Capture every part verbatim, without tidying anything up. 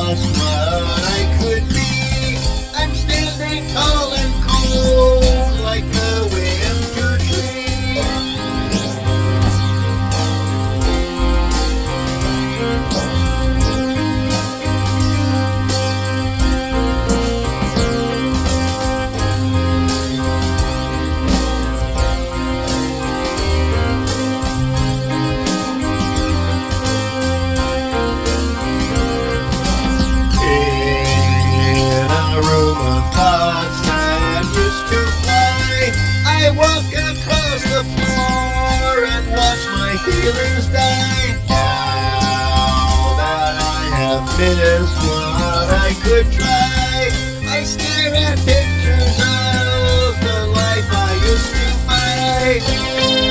lost what I could be. I'm standing tall and cold like a winter tree. I walk across the floor and watch my feelings die. Now that I have missed what I could try, I stare at pictures of the life I used to fight.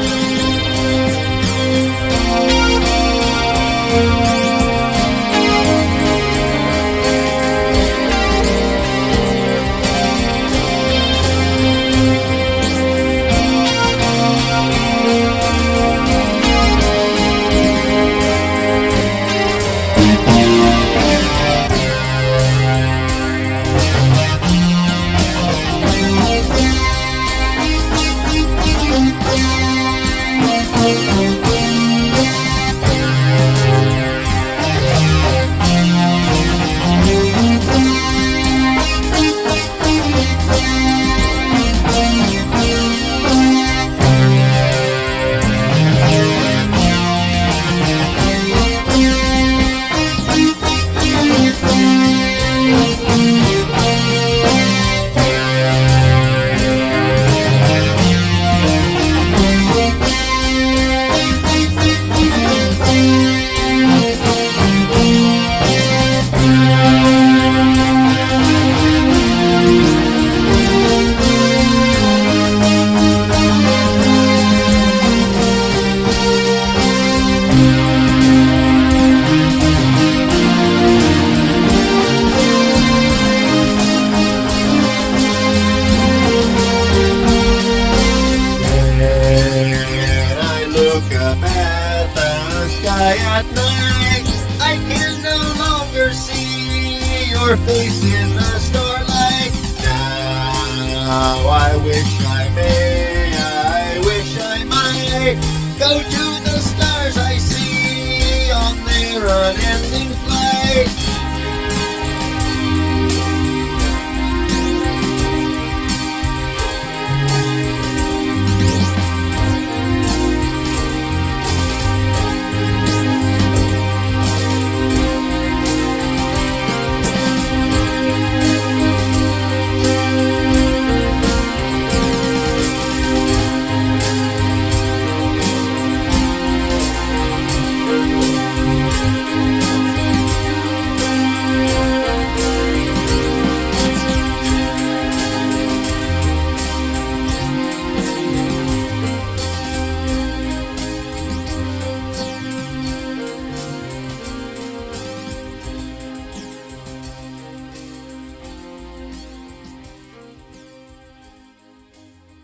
At night, I can no longer see your face in the starlight. Now I wish I may, I wish I might go to the stars I see on their unending flight.